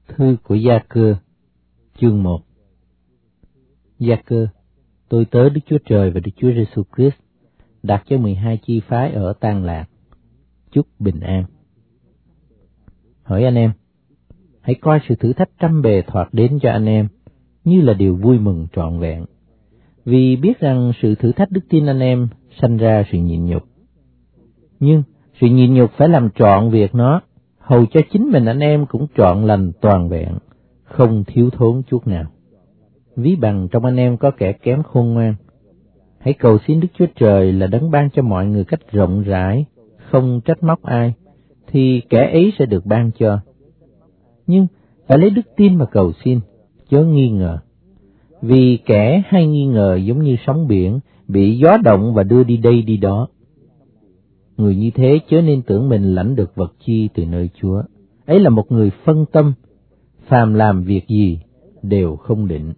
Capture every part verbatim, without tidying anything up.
Thư của Gia-cơ, chương một. Gia-cơ, tôi tớ Đức Chúa Trời và Đức Chúa Giêsu Christ, đặt cho mười hai chi phái ở Tan Lạc, chúc bình an. Hỏi anh em, hãy coi sự thử thách trăm bề thoạt đến cho anh em như là điều vui mừng trọn vẹn, vì biết rằng sự thử thách đức tin anh em sanh ra sự nhịn nhục. Nhưng sự nhịn nhục phải làm trọn việc nó, hầu cho chính mình anh em cũng trọn lành toàn vẹn, không thiếu thốn chút nào. Ví bằng trong anh em có kẻ kém khôn ngoan, hãy cầu xin Đức Chúa Trời là đấng ban cho mọi người cách rộng rãi, không trách móc ai, thì kẻ ấy sẽ được ban cho. Nhưng phải lấy đức tin mà cầu xin, chớ nghi ngờ. Vì kẻ hay nghi ngờ giống như sóng biển, bị gió động và đưa đi đây đi đó. Người như thế chớ nên tưởng mình lãnh được vật chi từ nơi Chúa. Ấy là một người phân tâm, phàm làm việc gì đều không định.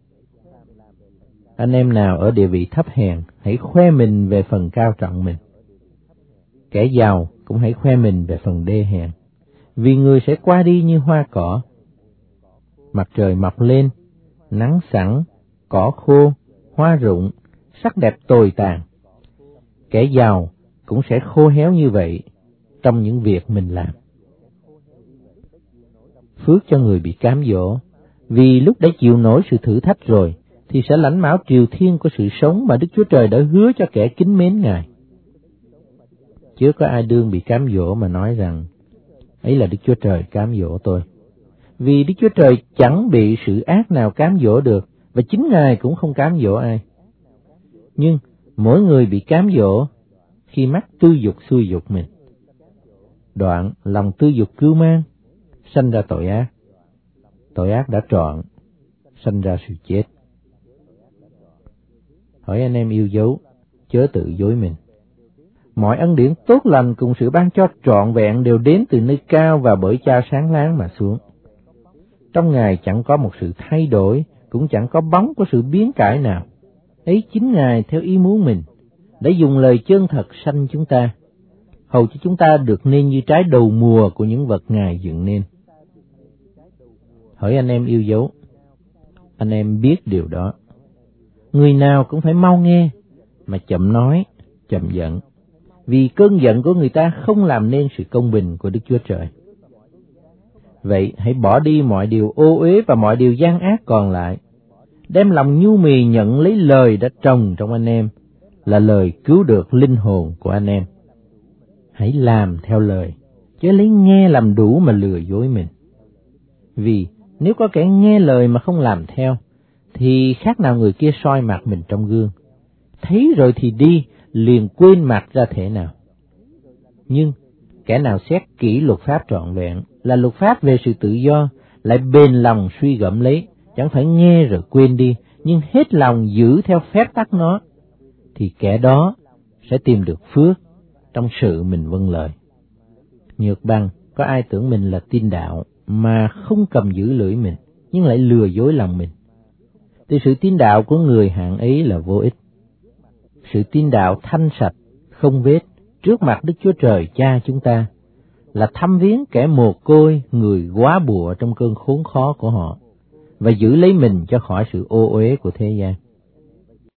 Anh em nào ở địa vị thấp hèn, hãy khoe mình về phần cao trọng mình. Kẻ giàu cũng hãy khoe mình về phần đê hèn, vì người sẽ qua đi như hoa cỏ. Mặt trời mọc lên, nắng sẵn, cỏ khô, hoa rụng, sắc đẹp tồi tàn. Kẻ giàu cũng sẽ khô héo như vậy trong những việc mình làm. Phước cho người bị cám dỗ, vì lúc đã chịu nổi sự thử thách rồi, thì sẽ lãnh mão triều thiên của sự sống mà Đức Chúa Trời đã hứa cho kẻ kính mến Ngài. Chưa có ai đương bị cám dỗ mà nói rằng, ấy là Đức Chúa Trời cám dỗ tôi. Vì Đức Chúa Trời chẳng bị sự ác nào cám dỗ được, và chính Ngài cũng không cám dỗ ai. Nhưng mỗi người bị cám dỗ khi mắt tư dục xuôi dục mình. Đoạn lòng tư dục cưu mang, sanh ra tội ác. Tội ác đã trọn, sanh ra sự chết. Hỏi anh em yêu dấu, chớ tự dối mình. Mọi ân điển tốt lành cùng sự ban cho trọn vẹn đều đến từ nơi cao và bởi Cha sáng láng mà xuống. Trong Ngài chẳng có một sự thay đổi, cũng chẳng có bóng của sự biến cải nào. Ấy chính Ngài theo ý muốn mình đã dùng lời chân thật sanh chúng ta, hầu cho chúng ta được nên như trái đầu mùa của những vật Ngài dựng nên. Hỏi anh em yêu dấu, anh em biết điều đó. Người nào cũng phải mau nghe, mà chậm nói, chậm giận, vì cơn giận của người ta không làm nên sự công bình của Đức Chúa Trời. Vậy hãy bỏ đi mọi điều ô uế và mọi điều gian ác còn lại, đem lòng nhu mì nhận lấy lời đã trồng trong anh em, là lời cứu được linh hồn của anh em. Hãy làm theo lời, chứ lấy nghe làm đủ mà lừa dối mình. Vì nếu có kẻ nghe lời mà không làm theo, thì khác nào người kia soi mặt mình trong gương, thấy rồi thì đi, liền quên mặt ra thể nào. Nhưng kẻ nào xét kỹ luật pháp trọn vẹn, là luật pháp về sự tự do, lại bền lòng suy gẫm lấy, chẳng phải nghe rồi quên đi, nhưng hết lòng giữ theo phép tắc nó, thì kẻ đó sẽ tìm được phước trong sự mình vâng lời. Nhược bằng có ai tưởng mình là tin đạo mà không cầm giữ lưỡi mình, nhưng lại lừa dối lòng mình, thì sự tin đạo của người hạng ấy là vô ích. Sự tin đạo thanh sạch, không vết, trước mặt Đức Chúa Trời Cha chúng ta, là thăm viếng kẻ mồ côi, người góa bụa trong cơn khốn khó của họ, và giữ lấy mình cho khỏi sự ô uế của thế gian.